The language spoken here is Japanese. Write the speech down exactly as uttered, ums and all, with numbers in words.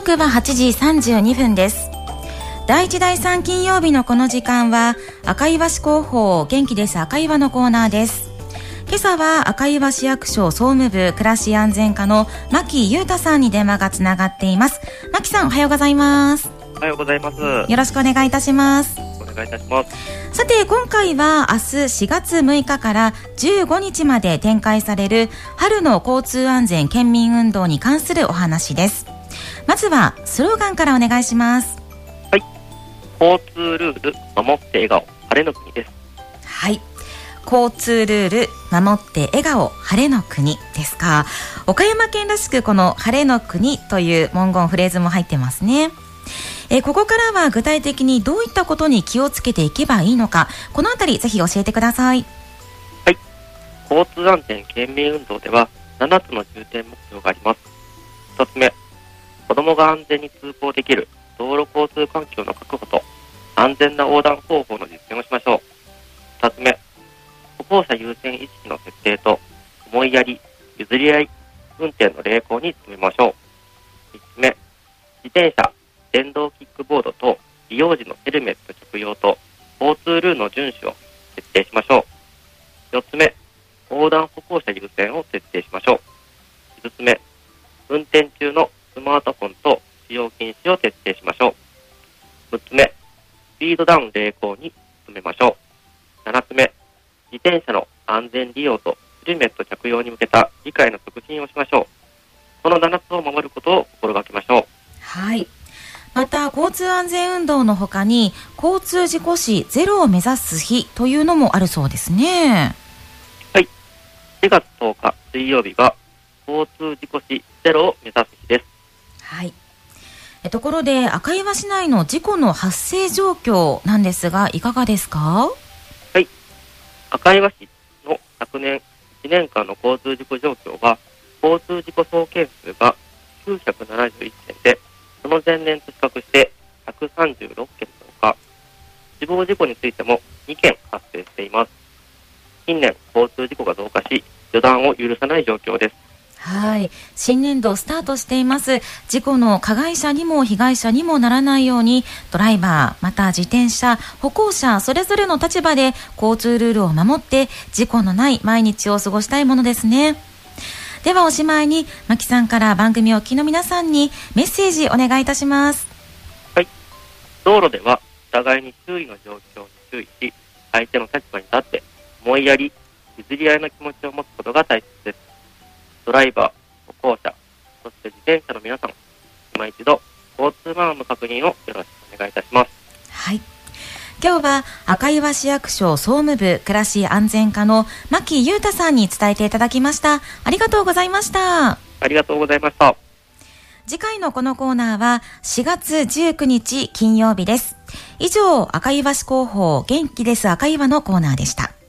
刻ははちじさんじゅうにふんです。だいいちだいさん金曜日のこの時間は赤岩市広報元気です赤岩のコーナーです。今朝は赤岩市役所総務部暮らし安全課の牧裕太さんに電話がつながっています。牧さん、おはようございます。 おはようございます。よろしくお願いいたします。 お願いいたします。 さて、今回は明日しがつむいかからじゅうごにちまで展開される春の交通安全県民運動に関するお話です。まずはスローガンからお願いします。 はい、交通ルール守って笑顔晴れの国です。 はい、交通ルール守って笑顔晴れの国ですか。岡山県らしくこの晴れの国という文言フレーズも入ってますね。えー、ここからは具体的にどういったことに気をつけていけばいいのか、このあたりぜひ教えてください。 はい、交通安全県民運動ではななつの重点目標があります。ひとつめ、子どもが安全に通行できる道路交通環境の確保と安全な横断方法の実践をしましょう。ふたつめ、歩行者優先意識の徹底と思いやり、譲り合い運転の励行に努めましょう。みっつめ、自転車、電動キックボードと利用時のヘルメット着用と交通ルールの遵守を徹底しましょう。よっつめ、横断歩行者優先を徹底しましょう。いつつめ、運転中のスマートフォンと使用禁止を徹底しましょう。むっつめ、スピードダウン励行に努めましょう。ななつめ、自転車の安全利用とヘルメット着用に向けた理解の促進をしましょう。このななつを守ることを心がけましょう。 はい。また、交通安全運動の他に交通事故死ゼロを目指す日というのもあるそうですね。 はい、しがつとおか水曜日が交通事故死ゼロを目指す日です。 はい。えところで赤岩市内の事故の発生状況なんですがいかがですか？ はい、赤岩市の昨年いちねんかんの交通事故状況は交通事故総件数がきゅうひゃくななじゅういっけんで、その前年と比較してひゃくさんじゅうろっけんのほか、死亡事故についてもにけん発生しています。近年交通事故が増加し予断を許さない状況です。 はい、新年度スタートしています。事故の加害者にも被害者にもならないように、ドライバーまた自転車歩行者それぞれの立場で交通ルールを守って事故のない毎日を過ごしたいものですね。ではおしまいに牧さんから番組お聞きの皆さんにメッセージお願いいたします。 はい、道路ではお互いに周囲の状況に注意し、相手の立場に立って思いやり譲り合いの気持ちを持つことが大切です。ドライバー、歩行者、そして自転車の皆さん、今一度交通マナーの確認をよろしくお願いいたします。 はい、今日は赤岩市役所総務部暮らし安全課の牧裕太さんに伝えていただきました。ありがとうございました。 ありがとうございました。 次回のこのコーナーはしがつじゅうくにち金曜日です。以上、赤岩市広報元気です赤岩のコーナーでした。